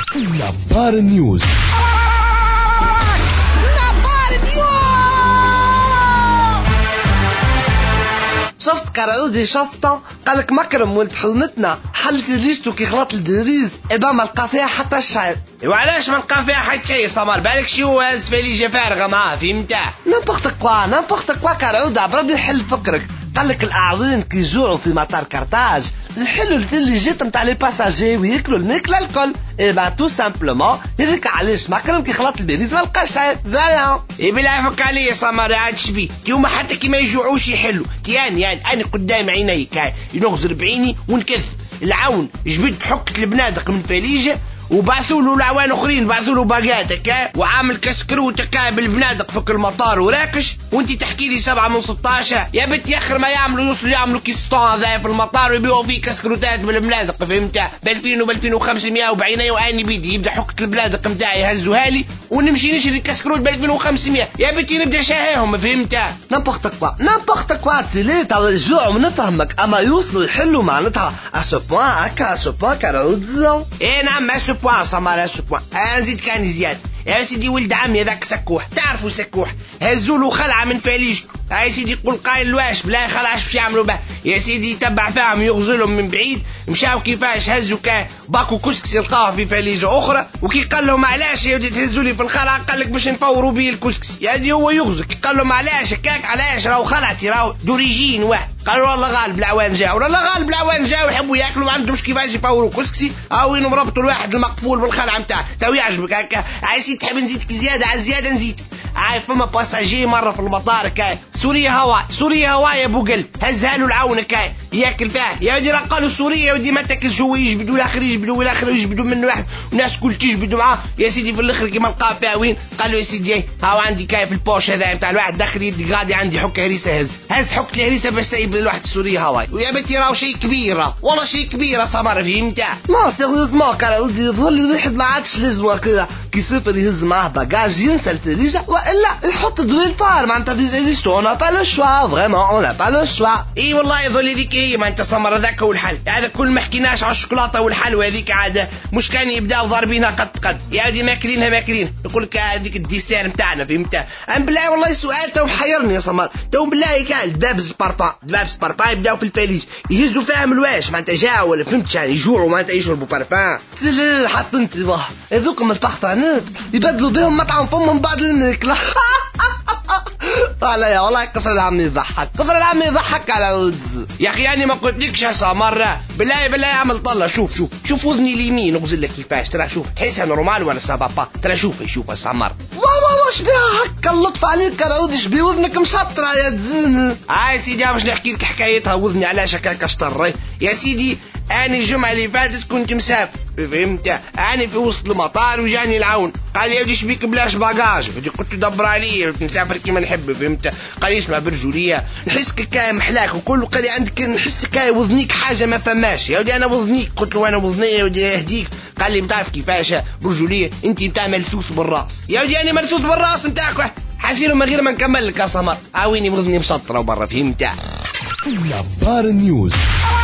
نبار نيوز. شفت كراودي شفته قالك مكرم ولد حلمتنا حلت ريشتو كي خلط الدريز ابا ما لقى فيها حتى الشاي. وعلاش ما لقى فيها حتى شيء سمر؟ بالك شو اسفليجه فارغه معاه فهمتها؟ نامبورت كوا كراودي بربي حل فكرك. قالك الاعضين كي يجوعوا في مطار كرتاج الحلو اللي جيت نتاع لي باساجي وياكلوا الماكله الكل. ايبا تو سامبلومون هذيك علاش مكرم كي خلط البريز ما لقى شاي. فوالا بالله فك عليا سمر عاد شبيه كيما حتى كي ما يجوعوش يحلوا يعني انا قدام عيني كاي نغزر بعيني ونكذب. العون جبت حكة البنادق من فليجة وبعثوا له العوان اخرين بعثوا له باقات وعامل كسكروت بالبنادق فك المطار وراكش وانتي تحكي لي 7 من 16. يا بنت ياخر ما يعملوا كيستون هذا في المطار ويبيعوا فيه كسكروتات بالبنادق فهمتها ب 2000 و 2500 وبعيني واني بيدي يبدا حكة البنادق نتاعي يهزوها لي ونمشي نشري الكسكروت ب 2500. يا بنتي نبدا شاهيهم فهمتها؟ نامبورت كوا تسيلي تاع الجوع ونفهمك اما يوصلوا يحلوا معناتها اسو بوان كراودزو. ايه نعم اسو بوان سمار اسو بوان. نزيد كان زياد يا سيدي ولد عمي هذاك سكوح تعرفوا سكوح هزوا خلعه من فاليجته. يا سيدي يقول قايل الواش بلا خلعش باش يعملوا به. يا سيدي يتبع فيهم يغزلهم من بعيد مشاو كيفاش هزوا باكو كسكسي لقاه في فاليجه اخرى وكي قال لهم علاش يا ودي تهزوا لي في الخلعه قال لك باش نفوروا بيه الكسكسي. يعني هو يغزل قال لهم علاش هكاك علاش راهو خلعتي راهو دوريجين واحد. قالوا والله غالب العوان جاو يحبوا ياكلوا ما عندهمش كيفاش يفوروا كسكسي او وين مربطوا الواحد المقفول بالخلعه نتاع تو يعجبك هكا. عايزين تحب نزيدك زياده على الزياده نزيد. عارف فما باساجي مره في المطار سوريا هواء يا ابو قلب هزها له العون ياكل فيها. يا ودي قالوا سوريا يا ودي ما تاكلش هو يجبدوا الاخر يجبدوا منه واحد والناس كل تجبدوا معاه. يا سيدي في الاخر كيما لقاه فيها وين قالوا يا سيدي هاو عندي في البوش هذا نتاع الواحد داخل يدي غادي عندي حكه هريسه هز حكه الهريسه باش سايب الواحد سوريا هواي. ويا بنتي راهو شيء كبيره والله شيء كبيره سمر فهمتها؟ ما سيريوزمون كان يظل الواحد ما عادش لازم كذا كي يسافر يهز معاه باجاج ينسى الفريجه والا يحط دوين فار معناتها في فيزيستو اون با لو شوا فريمون اون با لو شوا. اي والله يظل هذيك هي ما انت سمر هذاك هو الحل. هذا كل ما حكيناش على الشوكولاته والحلوى هذيك عاده مش كان يبداو ضاربينها قد يا ودي ماكلينها نقول لك هذيك الديسير نتاعنا فهمتها؟ ام بالله والله سؤال تو محيرني يا سمر تو بالله كان البابس بارفان يبداو في الفاليج يهزوا فيهم الواش معناتها جاوا ولا فهمتش يعني يجوعوا معناتها يشربوا بارفان. تسلي حط انت واه هذوك من البحثانات يبدلوا بهم مطعم فمهم بعد الماكله. والله كفر العم يضحك على ودز. يا اخي انا ما قلتلكش هسه مره بالله اعمل طله شوف وذني اليمين اغزل لك كيفاش ترى شوف تحسها نورمال ولا سابا ترى شوف هسه مره واش بها هكا اللطف عليك كراودي شبي وذنك مشطره يا تزين. سيدي باش نحكي لك حكايتها وذني علاش هكاك اشطر. يا سيدي أنا الجمعة اللي فاتت كنت مسافر فهمت أنا في وسط المطار وجاني العون قال يا ودي شبيك بلاش باجاج قلت دبر علي نسافر كيما نحب فهمت. قال اسمع برجولية نحسك كاي محلاك وكله قال لي عندك نحسك كاي وذنيك حاجة ما فماش. يا ودي أنا وذنيك قلت له أنا وذني يا ودي يهديك. قال لي بتعرف كيفاش برجولية أنت بتاع ملثوث بالراس. يا ودي أنا ملثوث بالراس نتاعك حسيله من غير ما نكمل لك يا سمر عاويني وذني مشطرة وبرا فهمت. نبار نيوز.